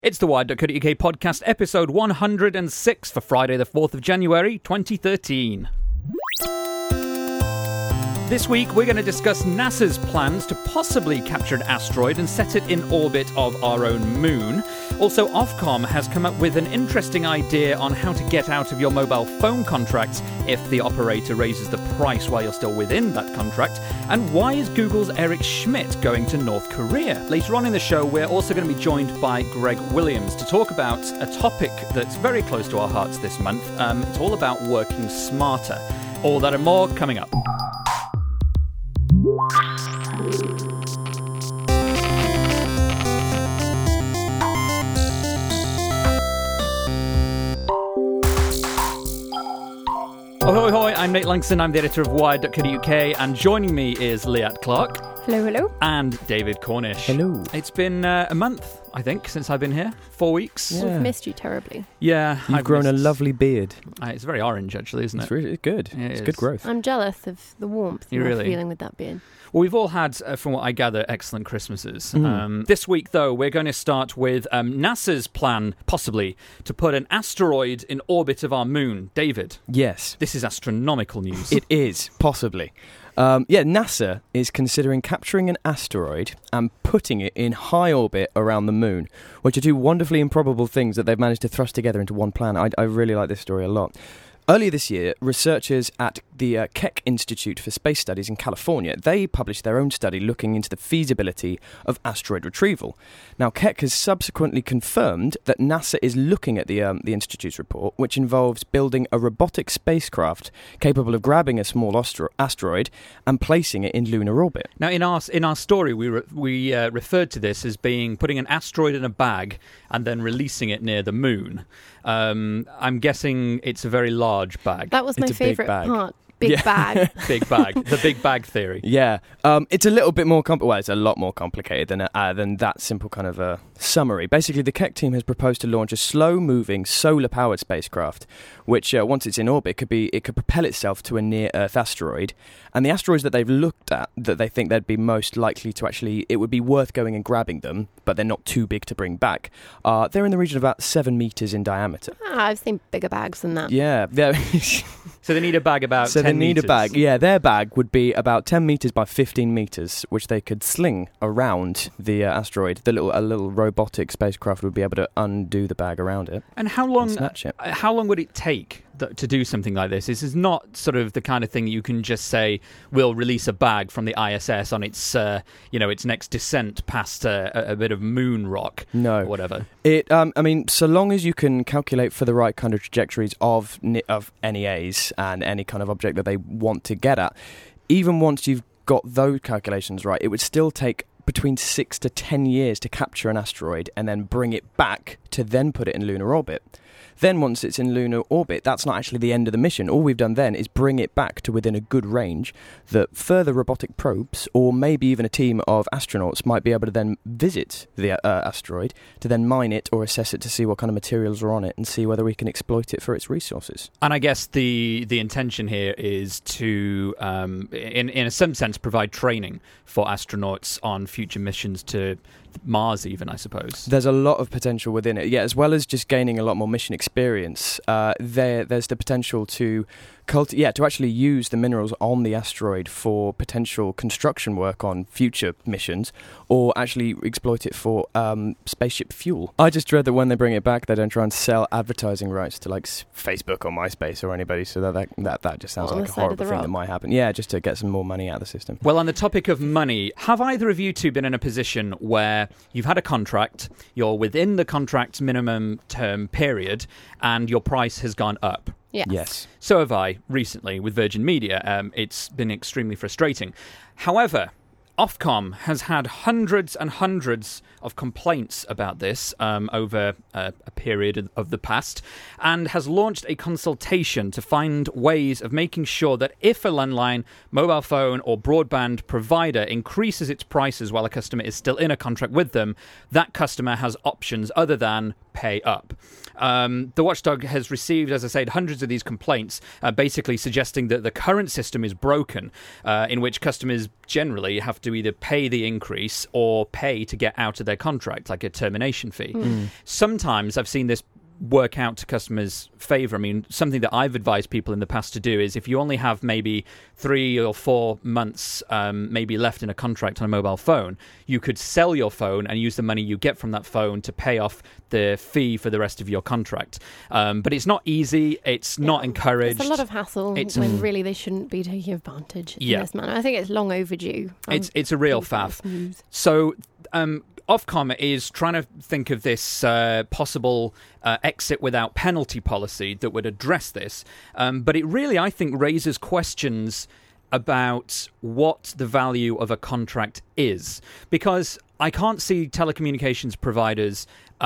It's the Wired.co.uk podcast, episode 106 for Friday the 4th of January, 2013. This week, we're going to discuss NASA's plans to possibly capture an asteroid and set it in orbit of our own moon. Also, Ofcom has come up with an interesting idea on how to get out of your mobile phone contracts if the operator raises the price while you're still within that contract. And why is Google's Eric Schmidt going to North Korea? Later on in the show, we're also going to be joined by Greg Williams to talk about a topic that's very close to our hearts this month. It's all about working smarter. All that and more coming up. Ahoy, hoy, I'm Nate Langston, I'm the editor of Wired.co.uk, and joining me is Liat Clark. Hello, hello. And David Cornish. Hello. It's been a month, I think, since I've been here. 4 weeks. Yeah. We've missed you terribly. Yeah. You've grown a lovely beard. It's very orange, actually, isn't it? It's really good. Yeah, it's good growth. I'm jealous of the warmth you're feeling with that beard. Well, we've all had, from what I gather, excellent Christmases. This week, though, we're going to start with NASA's plan, possibly, to put an asteroid in orbit of our moon. David. Yes. This is astronomical news. It is, possibly. NASA is considering capturing an asteroid and putting it in high orbit around the moon, which are two wonderfully improbable things that they've managed to thrust together into one plan. I really like this story a lot. Earlier this year, researchers at the Keck Institute for Space Studies in California, they published their own study looking into the feasibility of asteroid retrieval. Now, Keck has subsequently confirmed that NASA is looking at the Institute's report, which involves building a robotic spacecraft capable of grabbing a small asteroid and placing it in lunar orbit. Now, in our story, we referred to this as being putting an asteroid in a bag and then releasing it near the moon. I'm guessing it's a very large bag. That was my favourite part. Big bag. Big bag. The big bag theory. Yeah. It's a little bit more it's a lot more complicated than that simple kind of summary. Basically, the Keck team has proposed to launch a slow-moving, solar-powered spacecraft, which, once it's in orbit, it could propel itself to a near-Earth asteroid. And the asteroids that they've looked at, that they think they'd be most likely to it would be worth going and grabbing them, but they're not too big to bring back. They're in the region of about 7 meters in diameter. I've seen bigger bags than that. Yeah. So they need a bag about 10 meters. So they need a bag. Yeah, their bag would be about 10 meters by 15 meters, which they could sling around the asteroid. A little robotic spacecraft would be able to undo the bag around it. And how long? Snatch it. How long would it take to do something like this? This is not sort of the kind of thing you can just say, we'll release a bag from the ISS on its its next descent past a bit of moon rock. No. Or whatever. So long as you can calculate for the right kind of trajectories of NEAs and any kind of object that they want to get at, even once you've got those calculations right, it would still take between 6 to 10 years to capture an asteroid and then bring it back to then put it in lunar orbit. Then once it's in lunar orbit, that's not actually the end of the mission. All we've done then is bring it back to within a good range that further robotic probes, or maybe even a team of astronauts, might be able to then visit the asteroid to then mine it or assess it to see what kind of materials are on it and see whether we can exploit it for its resources. And I guess the intention here is to, in some sense, provide training for astronauts on future missions to Mars even, I suppose. There's a lot of potential within it. Yeah, as well as just gaining a lot more mission experience, there's the potential to actually use the minerals on the asteroid for potential construction work on future missions, or actually exploit it for spaceship fuel. I just dread that when they bring it back, they don't try and sell advertising rights to like Facebook or MySpace or anybody, so that just sounds like a horrible thing that might happen. Yeah, just to get some more money out of the system. Well, on the topic of money, have either of you two been in a position where you've had a contract, you're within the contract's minimum term period, and your price has gone up? Yes. So have I recently with Virgin Media. It's been extremely frustrating. However, Ofcom has had hundreds and hundreds of complaints about this over a period of the past, and has launched a consultation to find ways of making sure that if a landline, mobile phone or broadband provider increases its prices while a customer is still in a contract with them, that customer has options other than pay up. The watchdog has received, as I said, hundreds of these complaints, basically suggesting that the current system is broken, in which customers generally have to either pay the increase or pay to get out of their contract, like a termination fee. Sometimes I've seen this work out to customers' favour. I mean, something that I've advised people in the past to do is if you only have maybe 3 or 4 months maybe left in a contract on a mobile phone, you could sell your phone and use the money you get from that phone to pay off the fee for the rest of your contract. But it's not easy. It's not encouraged. It's a lot of hassle when really they shouldn't be taking advantage in this manner. I think it's long overdue. It's a real faff. So Ofcom is trying to think of this possible exit without penalty policy that would address this. But it really, I think, raises questions about what the value of a contract is. Because I can't see telecommunications providers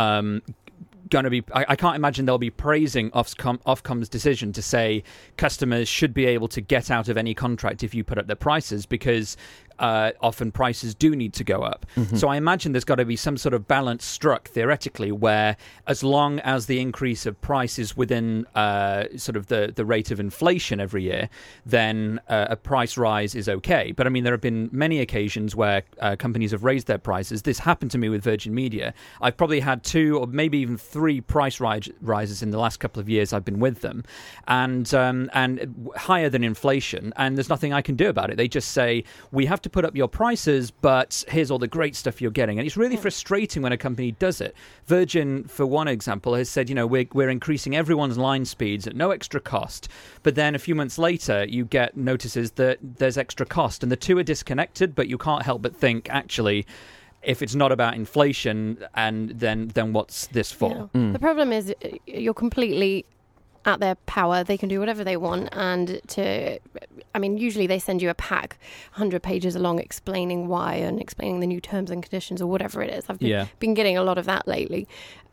going to be... I can't imagine they'll be praising Ofcom's decision to say customers should be able to get out of any contract if you put up their prices, because often prices do need to go up. So I imagine there's got to be some sort of balance struck theoretically where as long as the increase of price is within sort of the rate of inflation every year, then a price rise is okay. But I mean, there have been many occasions where companies have raised their prices. This happened to me with Virgin Media. I've probably had 2 or maybe even 3 price rises in the last couple of years I've been with them, and higher than inflation, and there's nothing I can do about it. They just say, we have to put up your prices, but here's all the great stuff you're getting. And it's really frustrating when a company does it. Virgin, for one example, has said, we're increasing everyone's line speeds at no extra cost. But then a few months later, you get notices that there's extra cost, and the two are disconnected, but you can't help but think, actually, if it's not about inflation, and then what's this for? The problem is you're completely at their power. They can do whatever they want, and usually they send you a pack 100 pages long explaining why and explaining the new terms and conditions or whatever it is. I've been getting a lot of that lately.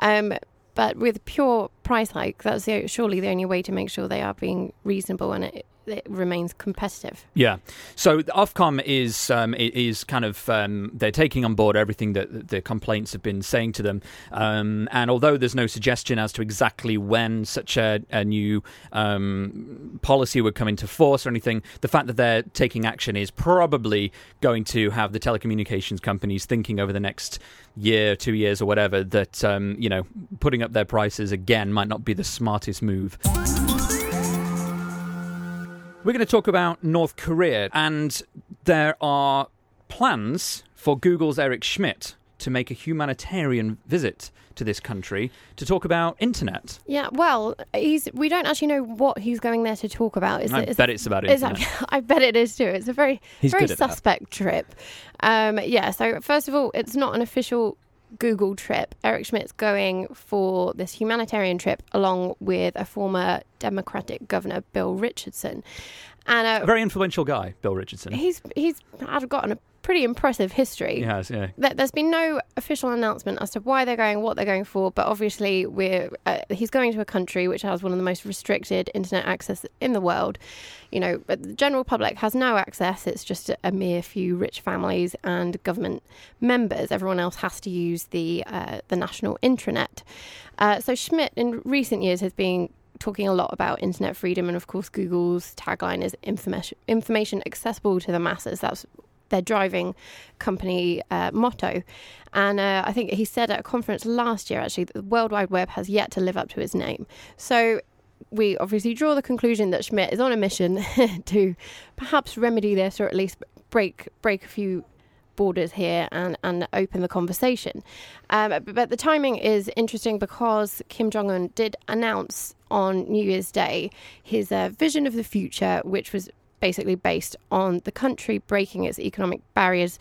But with pure price hike, that's surely the only way to make sure they are being reasonable and it remains competitive. Yeah. So the Ofcom is kind of they're taking on board everything that the complaints have been saying to them. And although there's no suggestion as to exactly when such a new policy would come into force or anything, the fact that they're taking action is probably going to have the telecommunications companies thinking over the next year, 2 years or whatever that, putting up their prices again might not be the smartest move. We're going to talk about North Korea, and there are plans for Google's Eric Schmidt to make a humanitarian visit to this country to talk about internet. Yeah, well, we don't actually know what he's going there to talk about. I bet it's about internet. I bet it is too. It's a very suspect trip. So first of all, it's not an official Google trip. Eric Schmidt's going for this humanitarian trip along with a former Democratic governor, Bill Richardson. And a very influential guy, Bill Richardson. He's gotten a pretty impressive history. He has, yeah. There's been no official announcement as to why they're going, what they're going for, but obviously he's going to a country which has one of the most restricted internet access in the world. But the general public has no access. It's just a mere few rich families and government members. Everyone else has to use the national intranet. So Schmidt, in recent years, has been talking a lot about internet freedom, and of course Google's tagline is information accessible to the masses. That's their driving company motto. And I think he said at a conference last year, actually, that the World Wide Web has yet to live up to his name. So we obviously draw the conclusion that Schmidt is on a mission to perhaps remedy this, or at least break a few borders here and open the conversation. But the timing is interesting because Kim Jong-un did announce on New Year's Day his vision of the future, which was basically based on the country breaking its economic barriers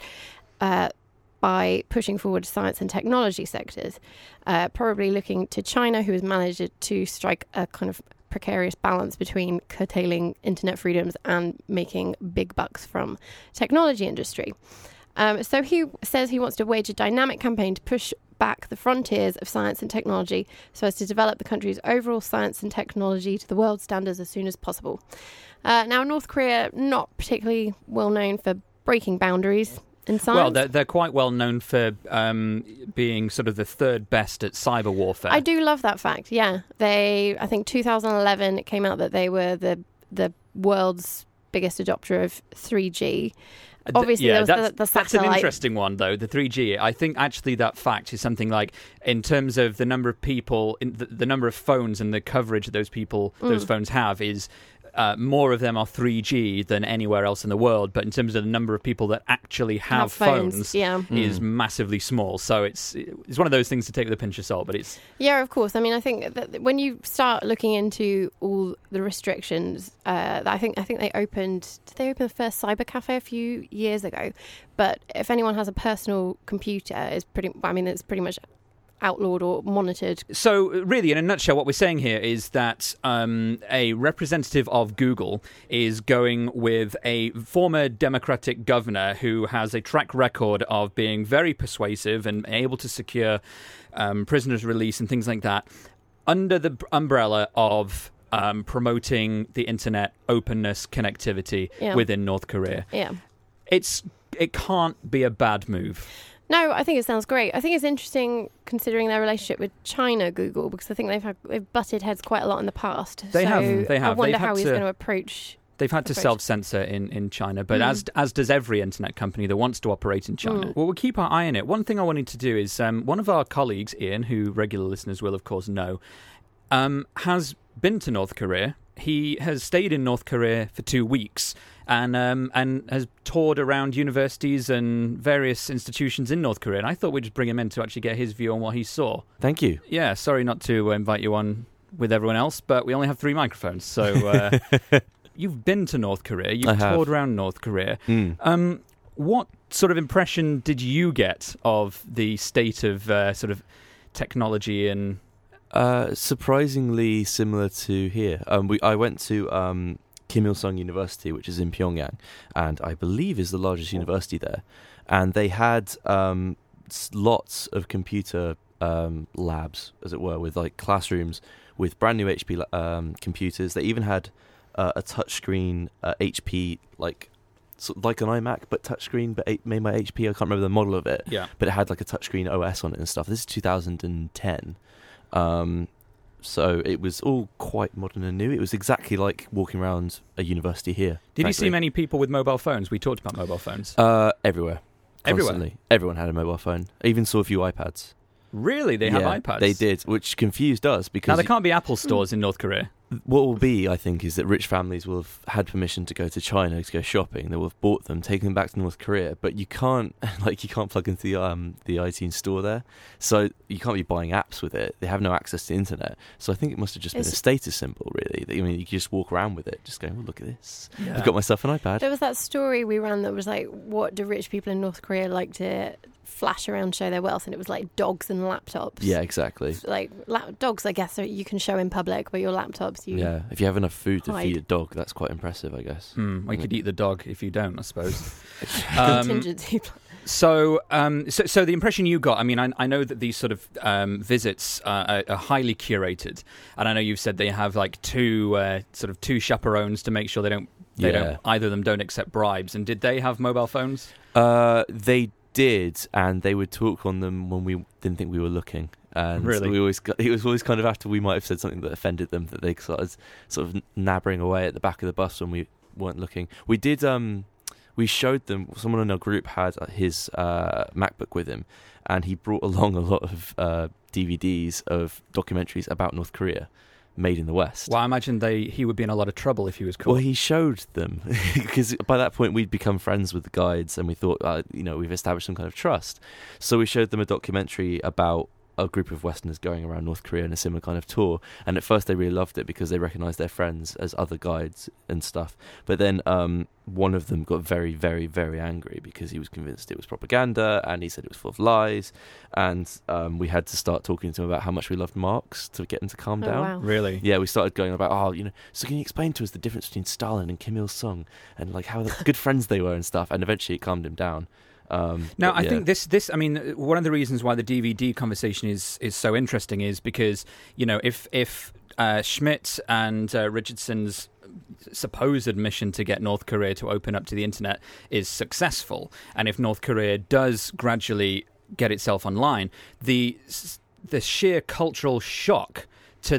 by pushing forward science and technology sectors, probably looking to China, who has managed to strike a kind of precarious balance between curtailing internet freedoms and making big bucks from technology industry. So he says he wants to wage a dynamic campaign to push back the frontiers of science and technology so as to develop the country's overall science and technology to the world standards as soon as possible. Now, North Korea, not particularly well known for breaking boundaries. in science. Well, they're quite well known for being sort of the third best at cyber warfare. I do love that fact. Yeah, I think 2011 it came out that they were the world's biggest adopter of 3G. Obviously, there was the satellite. That's an interesting one, though, the 3G. I think actually that fact is something like, in terms of the number of people, the number of phones and the coverage that those phones have is more of them are 3G than anywhere else in the world. But in terms of the number of people that actually have phones is massively small. So it's one of those things to take with a pinch of salt. But it's of course. I mean, I think that when you start looking into all the restrictions, I think they opened. Did they open the first cyber cafe a few years ago? But if anyone has a personal computer, it's pretty much outlawed or monitored. So really, in a nutshell, what we're saying here is that a representative of Google is going with a former Democratic governor who has a track record of being very persuasive and able to secure prisoners' release and things like that, under the umbrella of promoting the internet openness, connectivity within North Korea. Yeah. It can't be a bad move. No, I think it sounds great. I think it's interesting considering their relationship with China, Google, because I think they've butted heads quite a lot in the past. They have. I wonder how he's going to approach. They've had to self-censor in China, but as does every internet company that wants to operate in China. Well, we'll keep our eye on it. One thing I wanted to do is one of our colleagues, Ian, who regular listeners will of course know, has been to North Korea. He has stayed in North Korea for 2 weeks and has toured around universities and various institutions in North Korea. And I thought we'd just bring him in to actually get his view on what he saw. Thank you. Yeah, sorry not to invite you on with everyone else, but we only have 3 microphones. So you've been to North Korea. You've toured around North Korea. What sort of impression did you get of the state of sort of technology and... surprisingly similar to here. I went to Kim Il-sung University, which is in Pyongyang, and I believe is the largest university there. And they had lots of computer labs, as it were, with like classrooms with brand new HP computers. They even had a touchscreen HP, like an iMac, but touchscreen, but made by HP. I can't remember the model of it. Yeah. But it had like a touchscreen OS on it and stuff. This is 2010. So it was all quite modern and new. It was exactly like walking around a university here. Did you see many people with mobile phones? We talked about mobile phones. Everywhere. Constantly. Everyone had a mobile phone. I even saw a few iPads. Really? They have iPads? They did, which confused us because... Now, there can't be Apple stores in North Korea. What will be, I think, is that rich families will have had permission to go to China to go shopping. They will have bought them, taken them back to North Korea, but you can't plug into the iTunes store there, so you can't be buying apps with it. They have no access to the internet, so I think it must have just been a status symbol, really. I mean, you can just walk around with it, just going, "Oh, look at this! Yeah. I've got myself an iPad." There was that story we ran that was like, "What do rich people in North Korea like to flash around, show their wealth?" And it was like dogs and laptops. Yeah, exactly. Like dogs, I guess, you can show in public, but your laptops, if you have enough food to feed a dog, that's quite impressive, I guess. Well, you could eat the dog if you don't, I suppose. Contingency plan. So the impression you got, I mean, I know that these sort of visits are highly curated, and I know you've said they have like two chaperones to make sure they don't either of them don't accept bribes. And did they have mobile phones? They did, and they would talk on them when we didn't think we were looking. And really? It was always kind of after we might have said something that offended them that they sort of nabbering away at the back of the bus when we weren't looking. We did. We showed them. Someone in our group had his MacBook with him, and he brought along a lot of DVDs of documentaries about North Korea, made in the West. Well, I imagine he would be in a lot of trouble if he was caught. Well, he showed them because by that point we'd become friends with the guides, and we thought, we've established some kind of trust. So we showed them a documentary about a group of Westerners going around North Korea in a similar kind of tour, and at first they really loved it because they recognised their friends as other guides and stuff. But then one of them got very, very, very angry because he was convinced it was propaganda, and he said it was full of lies, and we had to start talking to him about how much we loved Marx to get him to calm down. Wow. Really? Yeah, we started going about, so can you explain to us the difference between Stalin and Kim Il-sung, and like how good friends they were and stuff, and eventually it calmed him down. Now, I think this. I mean, one of the reasons why the DVD conversation is so interesting is because if Schmidt and Richardson's supposed mission to get North Korea to open up to the internet is successful, and if North Korea does gradually get itself online, the sheer cultural shock to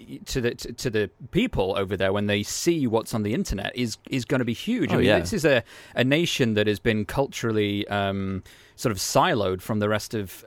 the people over there when they see what's on the internet is going to be huge. This is a nation that has been culturally sort of siloed from the rest of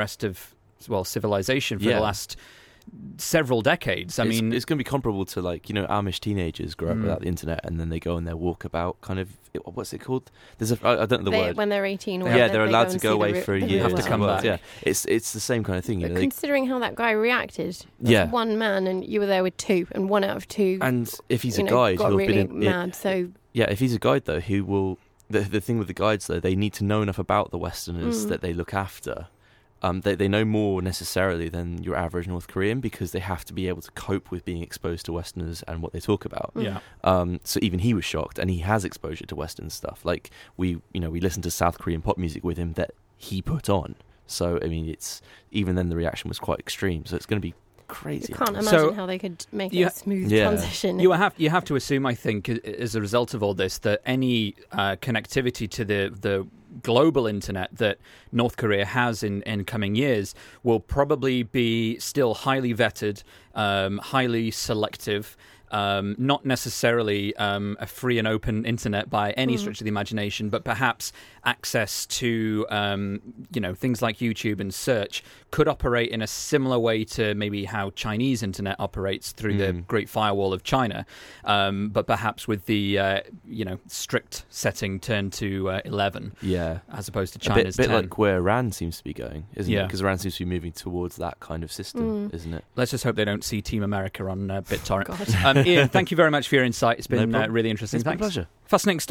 civilization for the last several decades. I mean, it's going to be comparable to Amish teenagers grow up without the internet, and then they go on their walkabout kind of. What's it called? I don't know the word. When they're 18, they're allowed to go away for a year. Have to come back. Yeah, it's the same kind of thing. But considering how that guy reacted, that's one man, and you were there with two, and 1 out of 2. And if he's a guide, got really mad. If he's a guide though, who will the thing with the guides though, they need to know enough about the Westerners that they look after. They know more necessarily than your average North Korean, because they have to be able to cope with being exposed to Westerners and what they talk about. Yeah. So even he was shocked, and he has exposure to Western stuff. Like we listened to South Korean pop music with him that he put on. So I mean, it's even then the reaction was quite extreme. So it's going to be crazy. You can't imagine how they could make a smooth transition. You have to assume, I think, as a result of all this, that any connectivity to the global internet that North Korea has in coming years will probably be still highly vetted, highly selective, not necessarily a free and open internet by any stretch of the imagination, but perhaps access to things like YouTube and search could operate in a similar way to maybe how Chinese internet operates through the Great Firewall of China, but perhaps with the strict setting turned to 11, as opposed to China's a bit 10. like where Iran seems to be going, isn't it? Because Iran seems to be moving towards that kind of system, isn't it? Let's just hope they don't see Team America on BitTorrent. Ian, thank you very much for your insight. It's been really interesting. It's been a pleasure. Fascinating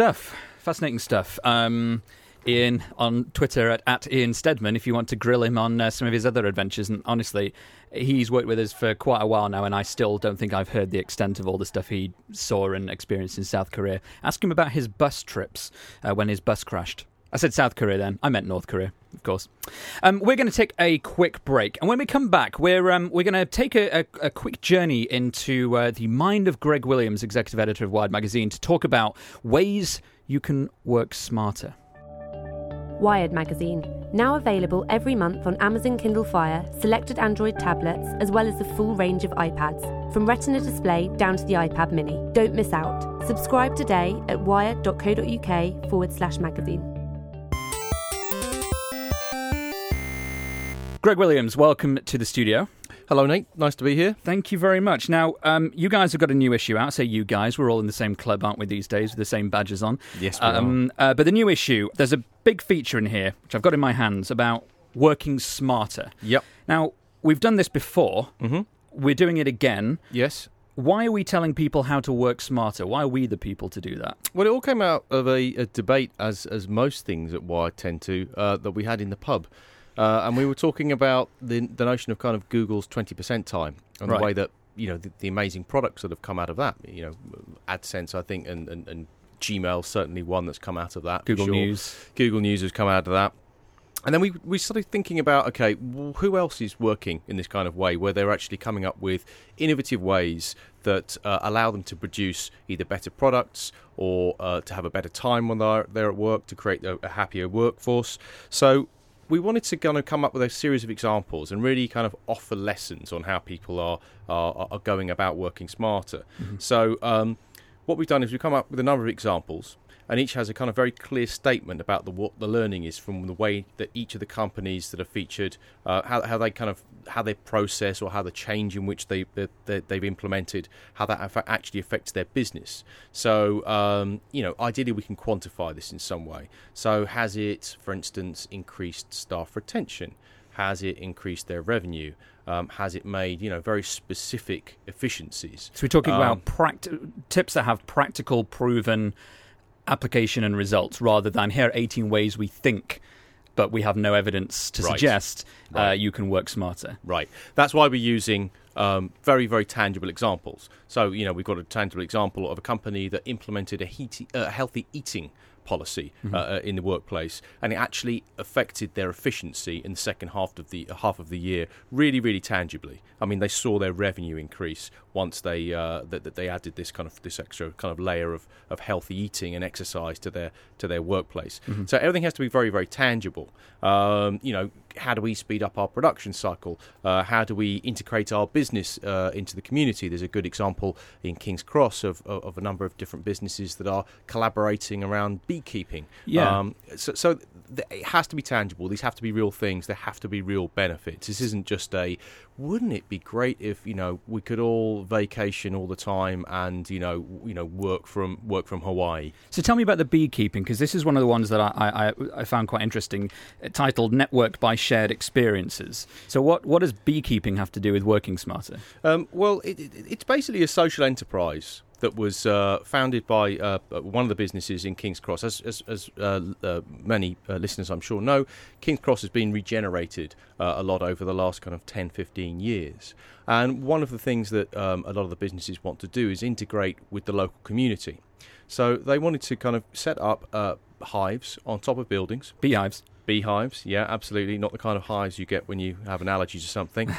stuff. Ian on Twitter at Ian Stedman if you want to grill him on some of his other adventures. And honestly, he's worked with us for quite a while now, and I still don't think I've heard the extent of all the stuff he saw and experienced in South Korea. Ask him about his bus trips when his bus crashed. I said South Korea then. I meant North Korea, of course. We're going to take a quick break. And when we come back, we're going to take a quick journey into the mind of Greg Williams, executive editor of Wired magazine, to talk about ways you can work smarter. Wired magazine, now available every month on Amazon Kindle Fire, selected Android tablets, as well as the full range of iPads, from Retina display down to the iPad mini. Don't miss out. Subscribe today at wired.co.uk/magazine. Greg Williams, welcome to the studio. Hello, Nate. Nice to be here. Thank you very much. Now, you guys have got a new issue out. I say you guys. We're all in the same club, aren't we, these days, with the same badges on? Yes, we are. But the new issue, there's a big feature in here, which I've got in my hands, about working smarter. Yep. Now, we've done this before. Mm-hmm. We're doing it again. Yes. Why are we telling people how to work smarter? Why are we the people to do that? Well, it all came out of a debate, as most things at Wired tend to, that we had in the pub. And we were talking about the notion of kind of Google's 20% time and the way that, the amazing products that have come out of that. AdSense, I think, and Gmail, certainly one that's come out of that. Google News has come out of that. And then we started thinking about, okay, well, who else is working in this kind of way, where they're actually coming up with innovative ways that allow them to produce either better products or to have a better time when they're at work, to create a happier workforce. So we wanted to kind of come up with a series of examples and really kind of offer lessons on how people are going about working smarter. Mm-hmm. So what we've done is we've come up with a number of examples, and each has a kind of very clear statement about what the learning is from the way that each of the companies that are featured, how they process, or how the change in which they've implemented, how that actually affects their business. So, ideally we can quantify this in some way. So has it, for instance, increased staff retention? Has it increased their revenue? Has it made, very specific efficiencies? So we're talking about tips that have practical, proven application and results, rather than here are 18 ways we think, but we have no evidence to suggest you can work smarter. Right. That's why we're using very, very tangible examples. So, we've got a tangible example of a company that implemented a healthy eating policy in the workplace, and it actually affected their efficiency in the second half of the year really, really tangibly. I mean, they saw their revenue increase once they that they added this extra kind of layer of healthy eating and exercise to their workplace. Mm-hmm. So everything has to be very, very tangible. How do we speed up our production cycle? How do we integrate our business into the community? There's a good example in King's Cross of a number of different businesses that are collaborating around beekeeping. Yeah. So it has to be tangible. These have to be real things. There have to be real benefits. This isn't just wouldn't it be great if we could all vacation all the time and work from Hawaii? So tell me about the beekeeping, because this is one of the ones that I found quite interesting, titled Network by Shared Experiences. So what does beekeeping have to do with working smarter? Well, it's basically a social enterprise that was founded by one of the businesses in King's Cross. As many listeners I'm sure know, King's Cross has been regenerated a lot over the last kind of 10, 15 years. And one of the things that a lot of the businesses want to do is integrate with the local community. So they wanted to kind of set up hives on top of buildings. Beehives. Beehives, yeah, absolutely. Not the kind of hives you get when you have an allergy to something.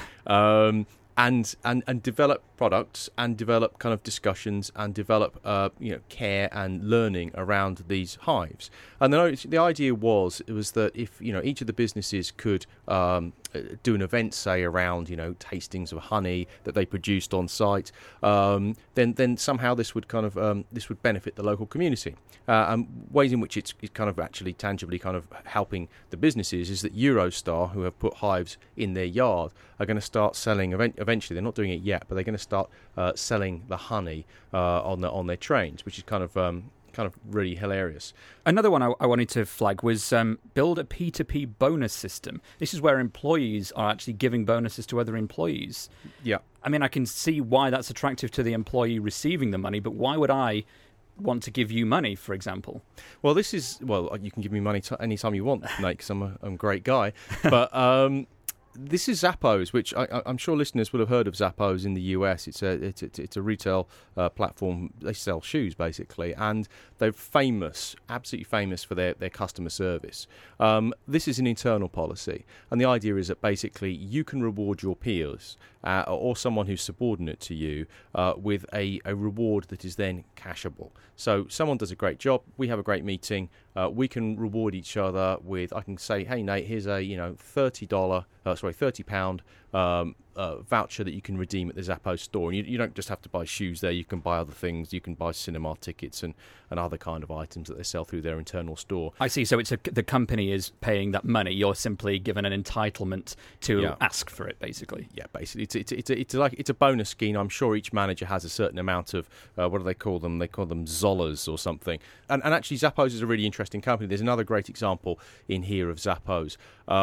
And develop products and develop kind of discussions and develop care and learning around these hives. And the idea was that if each of the businesses could do an event, say around tastings of honey that they produced on site, then somehow this would kind of this would benefit the local community. And ways in which it's kind of actually tangibly kind of helping the businesses is that Eurostar, who have put hives in their yard, are going to start selling eventually. They're not doing it yet, but they're going to start selling the honey on their trains, which is kind of really hilarious. Another one I wanted to flag was build a P2P bonus system. This is where employees are actually giving bonuses to other employees. Yeah. I mean, I can see why that's attractive to the employee receiving the money, but why would I want to give you money, for example? Well, you can give me money anytime you want, Nate, because I'm a great guy. But this is Zappos, which I'm sure listeners will have heard of Zappos in the US. It's a retail platform. They sell shoes, basically, and they're absolutely famous for their customer service. This is an internal policy, and the idea is that basically you can reward your peers or someone who's subordinate to you with a reward that is then cashable. So someone does a great job, we have a great meeting, we can reward each other with, I can say, hey Nate, here's a £30 voucher that you can redeem at the Zappos store. And you don't just have to buy shoes there, you can buy other things, you can buy cinema tickets and other kind of items that they sell through their internal store. I see, so the company is paying that money, you're simply given an entitlement to ask for it, basically. Yeah, basically it's a bonus scheme. I'm sure each manager has a certain amount of what do they call them? They call them Zollers or something. And actually Zappos is a really interesting company. There's another great example in here of Zappos,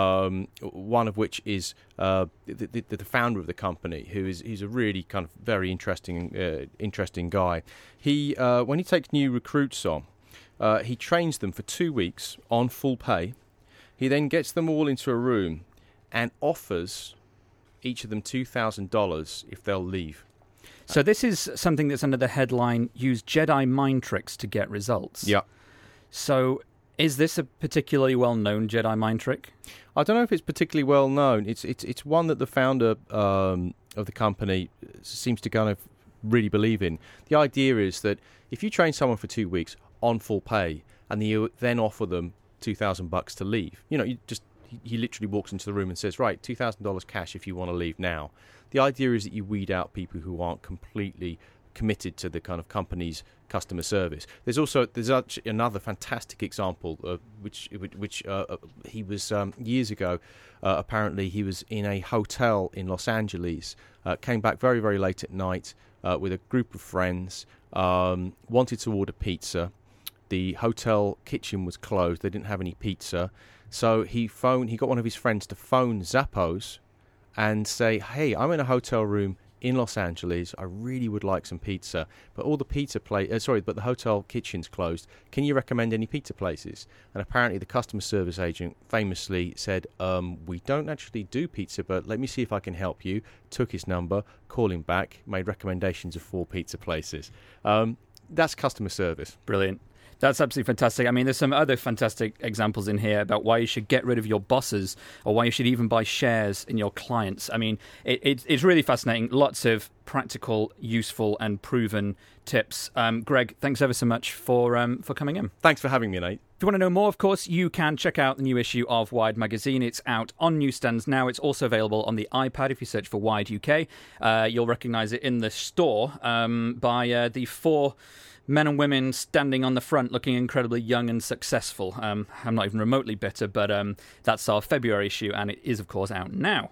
one of which is the founder of the company, he's a really kind of very interesting guy. He when he takes new recruits on, he trains them for 2 weeks on full pay. He then gets them all into a room and offers each of them $2,000 if they'll leave. So this is something that's under the headline, use Jedi mind tricks to get results. Yeah. So is this a particularly well-known Jedi mind trick? I don't know if it's particularly well known. It's one that the founder of the company seems to kind of really believe in. The idea is that if you train someone for 2 weeks on full pay and you then offer them $2,000 to leave, he literally walks into the room and says, right, $2,000 cash if you want to leave now. The idea is that you weed out people who aren't completely committed to the kind of company's customer service. There's actually another fantastic example which he was years ago. Apparently, he was in a hotel in Los Angeles. Came back very, very late at night with a group of friends. Wanted to order pizza. The hotel kitchen was closed. They didn't have any pizza, so he got one of his friends to phone Zappos and say, "Hey, I'm in a hotel room in Los Angeles. I really would like some pizza, but but the hotel kitchen's closed. Can you recommend any pizza places?" And apparently the customer service agent famously said, "We don't actually do pizza, but let me see if I can help you." Took his number, called him back, made recommendations of 4 pizza places. That's customer service. Brilliant. That's absolutely fantastic. I mean, there's some other fantastic examples in here about why you should get rid of your bosses or why you should even buy shares in your clients. I mean, it's really fascinating. Lots of practical, useful and proven tips. Greg, thanks ever so much for coming in. Thanks for having me, Nate. If you want to know more, of course, you can check out the new issue of Wired magazine. It's out on newsstands now. It's also available on the iPad if you search for Wired UK. You'll recognise it in the store by the 4 men and women standing on the front looking incredibly young and successful. I'm not even remotely bitter, but that's our February issue, and it is, of course, out now.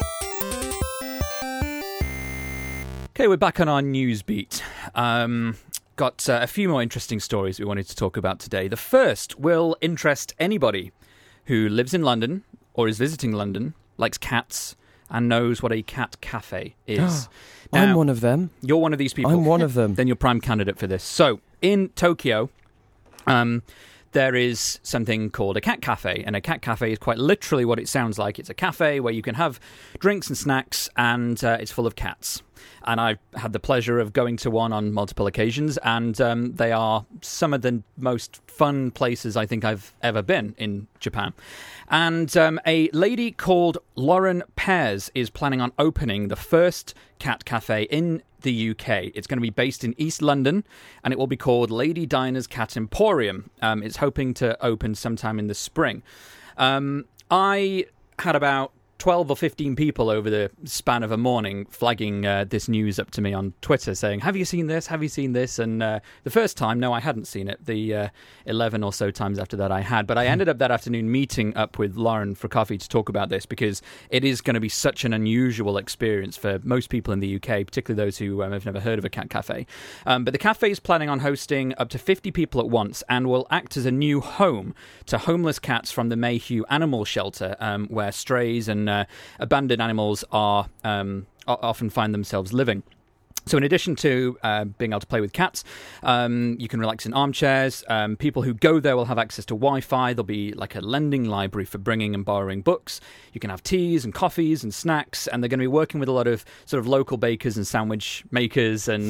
Okay, we're back on our news beat. Got a few more interesting stories we wanted to talk about today. The first will interest anybody who lives in London or is visiting London, likes cats, and knows what a cat cafe is. Now, I'm one of them. You're one of these people. I'm one of them. Then you're prime candidate for this. So, in Tokyo, there is something called a cat cafe, and a cat cafe is quite literally what it sounds like. It's a cafe where you can have drinks and snacks, and it's full of cats. And I've had the pleasure of going to one on multiple occasions, and they are some of the most fun places I think I've ever been in Japan. And a lady called Lauren Pears is planning on opening the first cat cafe in the UK. It's going to be based in East London, and it will be called Lady Dinah's Cat Emporium. It's hoping to open sometime in the spring. I had about 12 or 15 people over the span of a morning flagging this news up to me on Twitter saying, have you seen this? Have you seen this? And the first time, no, I hadn't seen it. The 11 or so times after that I had. But I ended up that afternoon meeting up with Lauren for coffee to talk about this because it is going to be such an unusual experience for most people in the UK, particularly those who have never heard of a cat cafe. But the cafe is planning on hosting up to 50 people at once and will act as a new home to homeless cats from the Mayhew Animal Shelter, where strays and abandoned animals are often find themselves living. So in addition to being able to play with cats, you can relax in armchairs. People who go there will have access to Wi-Fi. There'll be like a lending library for bringing and borrowing books. You can have teas and coffees and snacks, and they're going to be working with a lot of sort of local bakers and sandwich makers and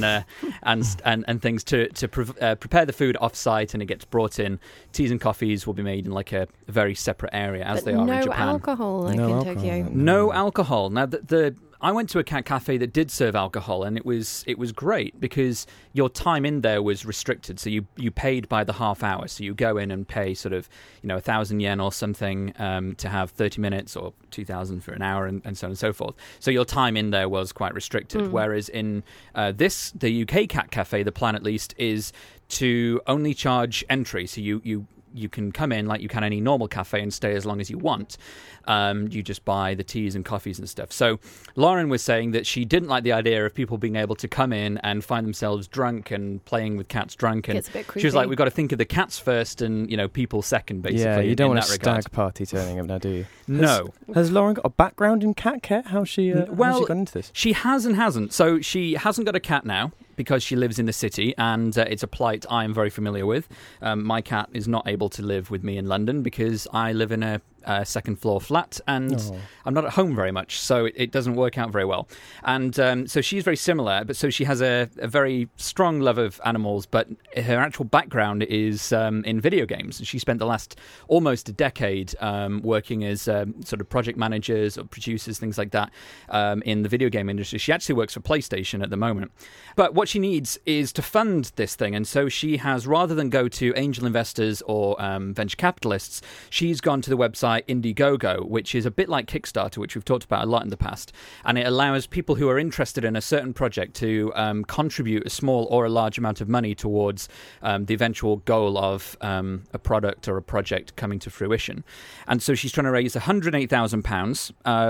things to prepare the food off-site, and it gets brought in. Teas and coffees will be made in like a very separate area, as they are in Japan. No alcohol like in Tokyo. No alcohol. Now, I went to a cat cafe that did serve alcohol, and it was great because your time in there was restricted. So you paid by the half hour. So you go in and pay sort of 1,000 yen or something to have 30 minutes, or 2,000 for an hour, and so on and so forth. So your time in there was quite restricted. Whereas in the UK cat cafe, the plan at least is to only charge entry. So you can come in like you can any normal cafe and stay as long as you want. You just buy the teas and coffees and stuff. So Lauren was saying that she didn't like the idea of people being able to come in and find themselves drunk and playing with cats drunk. And it's a bit creepy. She was like, we've got to think of the cats first and people second, basically. Yeah, you don't want a regard. stag party turning up now, do you? No. Has Lauren got a background in cat care? How's she gone into this? She has and hasn't. So she hasn't got a cat now because she lives in the city, and it's a plight I am very familiar with. My cat is not able to live with me in London because I live in a second floor flat, and I'm not at home very much, so it doesn't work out very well. And so she's very similar, but so she has a very strong love of animals, but her actual background is in video games. She spent the last almost a decade working as sort of project managers or producers, things like that, in the video game industry. She actually works for PlayStation at the moment. But what she needs is to fund this thing, and so she has, rather than go to angel investors or venture capitalists, she's gone to the website Indiegogo, which is a bit like Kickstarter, which we've talked about a lot in the past, and it allows people who are interested in a certain project to contribute a small or a large amount of money towards the eventual goal of a product or a project coming to fruition. And so she's trying to raise £108,000,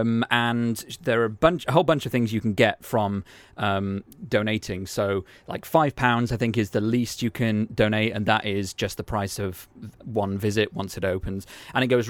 and there are a whole bunch of things you can get from donating. So like £5 I think is the least you can donate, and that is just the price of one visit once it opens, and it goes right up to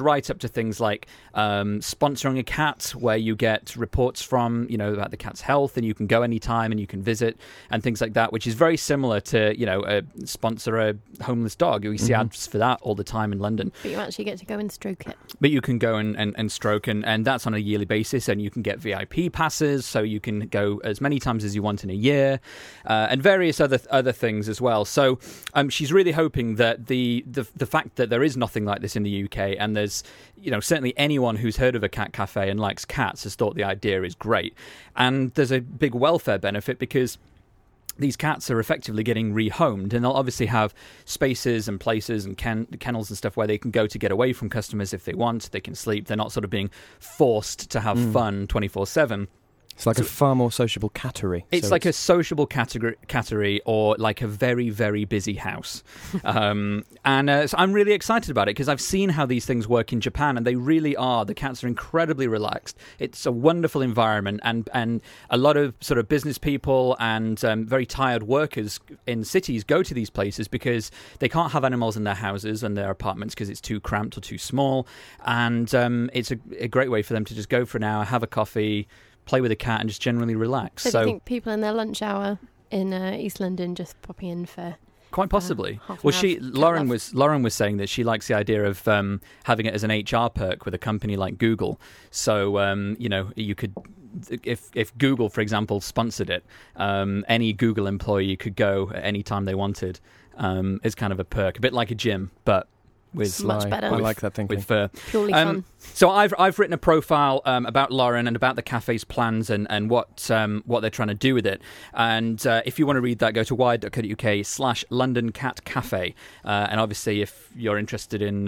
to things like sponsoring a cat, where you get reports from, about the cat's health, and you can go anytime and you can visit and things like that, which is very similar to, sponsor a homeless dog. We see ads for that all the time in London. But you actually get to go and stroke it. But you can go and stroke, and that's on a yearly basis, and you can get VIP passes, so you can go as many times as you want in a year, and various other things as well. So she's really hoping that the fact that there is nothing like this in the UK, and there's certainly anyone who's heard of a cat cafe and likes cats has thought the idea is great, and there's a big welfare benefit because these cats are effectively getting rehomed, and they'll obviously have spaces and places and kennels and stuff where they can go to get away from customers if they want. They can sleep. They're not sort of being forced to have fun 24/7. It's like a far more sociable cattery. It's like a sociable cattery, or like a very, very busy house. So I'm really excited about it because I've seen how these things work in Japan, and they really are. The cats are incredibly relaxed. It's a wonderful environment, and a lot of sort of business people and very tired workers in cities go to these places because they can't have animals in their houses and their apartments because it's too cramped or too small. And it's a great way for them to just go for an hour, have a coffee, play with a cat, and just generally relax. So do you think people in their lunch hour in East London just popping in for quite possibly? half an hour Lauren was saying that she likes the idea of having it as an HR perk with a company like Google. So you could, if Google, for example, sponsored it, any Google employee could go at any time they wanted. It's kind of a perk, a bit like a gym, but with much better. I like that thinking. With fur. Purely fun. So I've written a profile about Lauren and about the cafe's plans and what they're trying to do with it. And if you want to read that, go to wired.co.uk/London Cat Cafe. And obviously, if you're interested in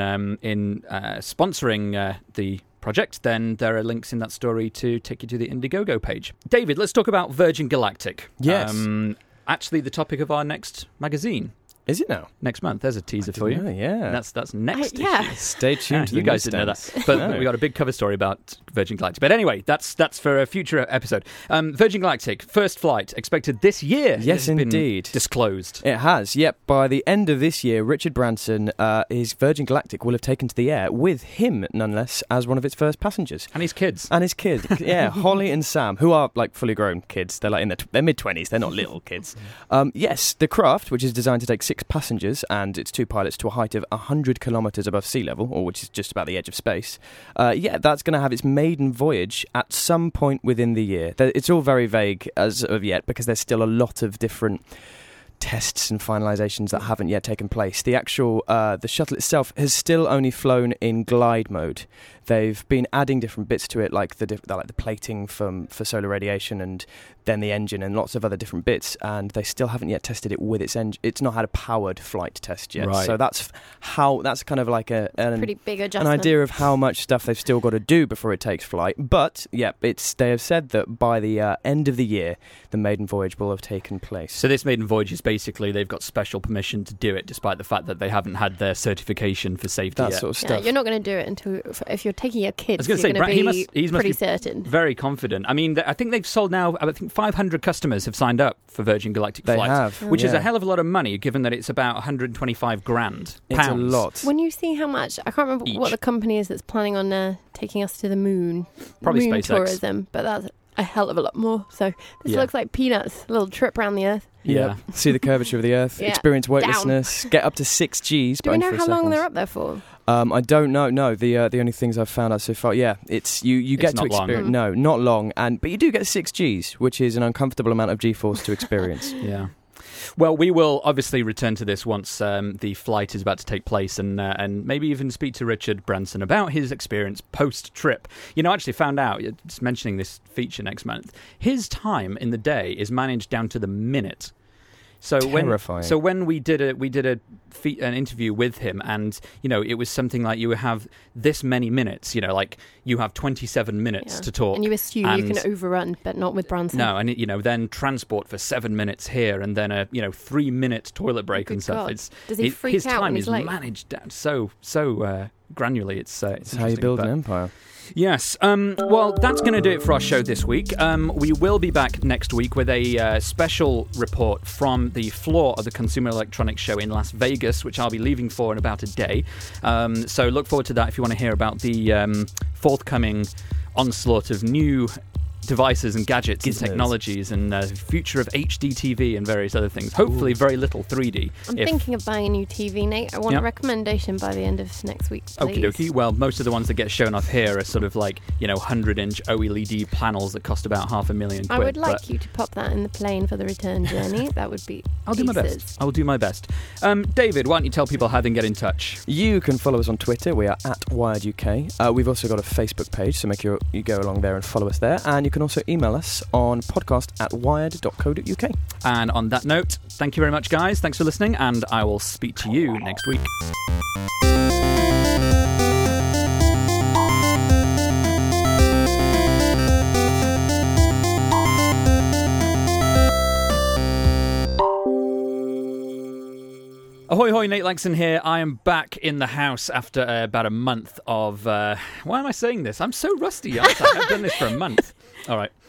sponsoring the project, then there are links in that story to take you to the Indiegogo page. David, let's talk about Virgin Galactic. Yes. Actually, the topic of our next magazine. Is it now? Next month. There's a teaser for you. Yeah. That's next issue. Stay tuned to the you guys didn't know that. But we got a big cover story about Virgin Galactic. But anyway, that's for a future episode. Virgin Galactic, first flight expected this year. Yes, been indeed. Disclosed. It has, yep. By the end of this year, Richard Branson, his Virgin Galactic will have taken to the air with him, none less, as one of its first passengers. And his kids. Yeah, Holly and Sam, who are like fully grown kids. They're like in their mid-20s. They're not little kids. Yes, the craft, which is designed to take 6 passengers and its 2 pilots to a height of 100 kilometres above sea level, or which is just about the edge of space. That's going to have its maiden voyage at some point within the year. It's all very vague as of yet because there's still a lot of different tests and finalisations that haven't yet taken place. The actual the shuttle itself has still only flown in glide mode. They've been adding different bits to it, like the plating for solar radiation, and then the engine and lots of other different bits. And they still haven't yet tested it with its engine. It's not had a powered flight test yet. Right. So that's kind of like a pretty big adjustment. An idea of how much stuff they've still got to do before it takes flight. But they have said that by the end of the year, the maiden voyage will have taken place. So this maiden voyage is basically they've got special permission to do it, despite the fact that they haven't had their certification for safety that yet. sort of Yeah, stuff. you're not going to do it until if you're taking your kids. I was going to say, you're gonna he must pretty be certain. Very confident. I mean, I think they've sold now. I think 500 customers have signed up for Virgin Galactic They flights, have, which is yeah. a hell of a lot of money, given that it's about 125 grand. It's a lot. When you see how much, I can't remember Each. what the company is that's planning on taking us to the moon. Probably moon SpaceX. tourism, but that's a hell of a lot more. So this Yeah. looks like peanuts. A little trip around the Earth. Yeah. See the curvature of the Earth, Yeah. experience weightlessness, get up to 6 Gs. Do we know how long they're up there for? I don't know. No, the only things I've found out so far, it's you get not to long. experience. No, not long, but you do get 6 Gs, which is an uncomfortable amount of G-force to experience. Yeah. Well, we will obviously return to this once the flight is about to take place, and maybe even speak to Richard Branson about his experience post-trip. I actually found out, just mentioning this feature next month, his time in the day is managed down to the minute. So Terrifying. when we did an interview with him, and it was something like you have this many minutes, like you have 27 minutes to talk, and you assume you can overrun, but not with Branson. No, and then transport for 7 minutes here, and then a 3-minute toilet break Good and stuff. God. It's Does he freak his out time when he's is late? managed down so granularly. It's That's how you build an empire. Yes. Well, that's going to do it for our show this week. We will be back next week with a special report from the floor of the Consumer Electronics Show in Las Vegas, which I'll be leaving for in about a day. So look forward to that if you want to hear about the forthcoming onslaught of new devices and gadgets and technologies and future of HD TV and various other things. Hopefully very little 3D. I'm thinking of buying a new TV, Nate. I want a recommendation by the end of next week, please. Okie dokie. Well, most of the ones that get shown off here are sort of like, 100-inch OLED panels that cost about $500,000 quid. I would like you to pop that in the plane for the return journey. That would be I'll do my best. I'll do my best. David, why don't you tell people how they can get in touch? You can follow us on Twitter. We are at WiredUK. We've also got a Facebook page, so make sure you go along there and follow us there. And you can also email us on podcast@wired.co.uk. And on that note, thank you very much, guys. Thanks for listening, and I will speak to you next week. Ahoy, hoy, Nate Langson here. I am back in the house after about a month of... why am I saying this? I'm so rusty, aren't I? I've done this for a month. All right.